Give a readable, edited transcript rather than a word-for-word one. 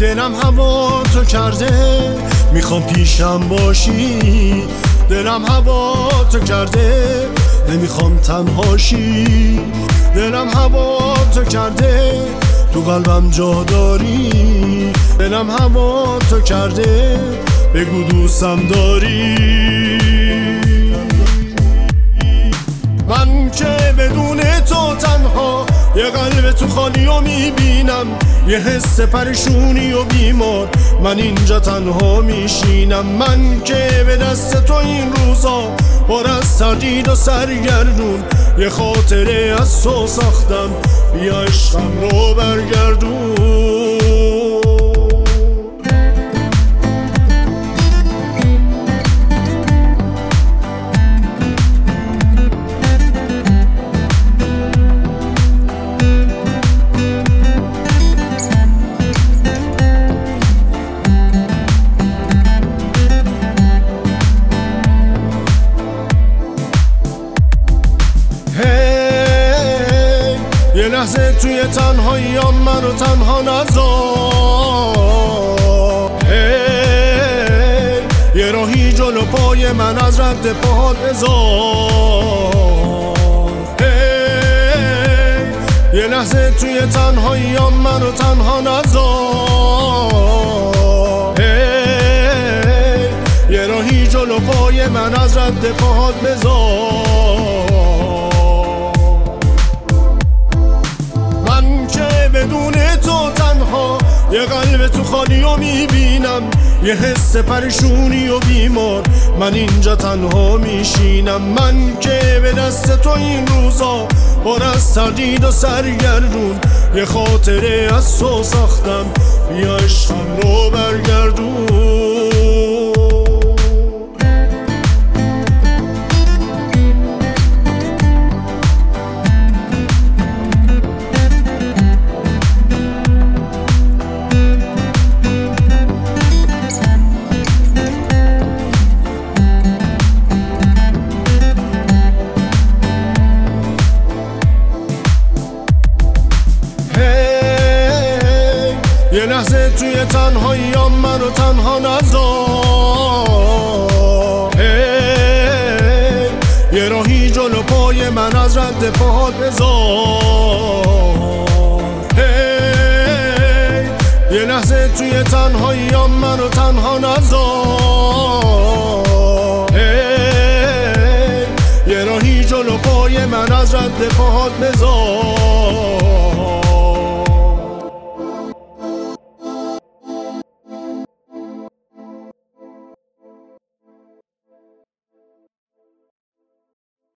دلم هوا تو کرده میخوام پیشم باشی، دلم هوا تو کرده نمیخوام تنهاشی، دلم هوا تو کرده تو قلبم جا داری، دلم هوا تو کرده بگو دوستم داری. من که بدون تو تنها یه قلب تو خالی و میبینم، یه حس پریشونی و بیمار من اینجا تنها میشینم. من که به دست تو این روزا پر از تردید و سرگردون، یه خاطره از تو ساختم بیا عشقم رو برگردون. یه لحظه توی تنهاییام منو تنها نذار، یه راهی جلو پای من از رد پاهات بذار. یه لحظه توی تنهاییام منو تنها نذار، یه راهی جلو پای من از رد پاهات بذار. بدون تو تنها یه قلب تو خالی و میبینم، یه حس پریشونی و بیمار من اینجا تنها میشینم. من که به دست تو این روزا پر از تردید و سرگردون، یه خاطره از تو ساختم بیا عشقم رو برگردون. یه لحظه توی تنهاییام منو تنها نذار، یه راهی جلو پای من از رد پاهات بذار. یه لحظه توی تنهاییام منو تنها نذار، یه راهی جلو پای من از رد پاهات بذار.